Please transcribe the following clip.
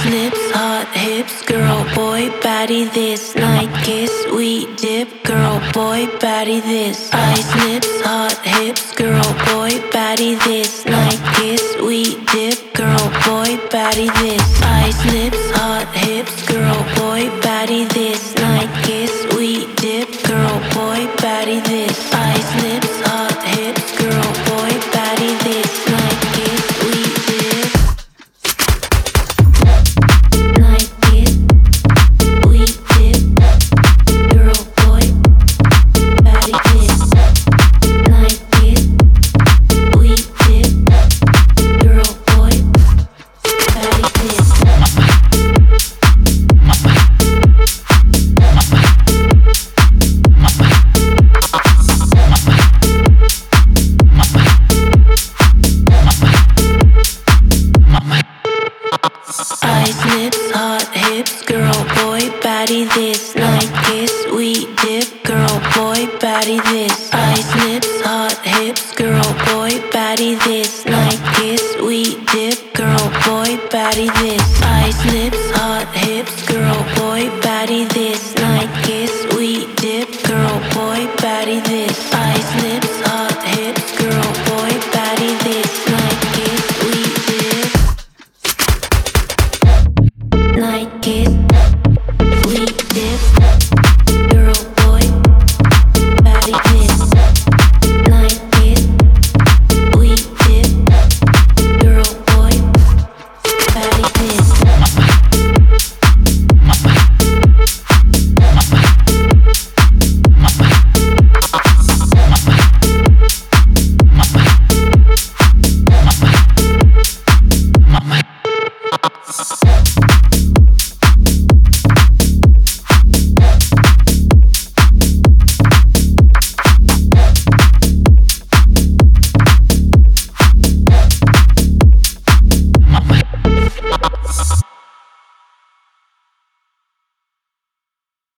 Eyes, lips, hot hips, girl, boy, body this. Night kiss, sweet dip, girl, boy, body this. Eyes, lips, hot hips, girl, boy, body this. Night kiss, sweet dip, girl, boy, body this. Eyes, lips, hot hips, girl, boy, body this. Night kiss, sweet dip, girl, boy, body this. Eyes, lips, hot hips, girl, boy, body this. Night kiss, sweet dip. Night kiss, sweet dip, girl, boy, body this. Night kiss, sweet dip, girl, boy, body this. Eyes, lips, hot hips, girl, boy, body this. Night kiss, sweet dip, girl, boy, body this. Eyes, lips, hot hips, girl, boy, body this. Night kiss, sweet dip, girl, boy, body this. Eyes, lips, hot hips, girl, boy, body this. Night kiss, sweet dip, girl, boy, body this. Eyes, lips, hot hips, girl, boy, body this. Night kiss, sweet dip. Night kiss.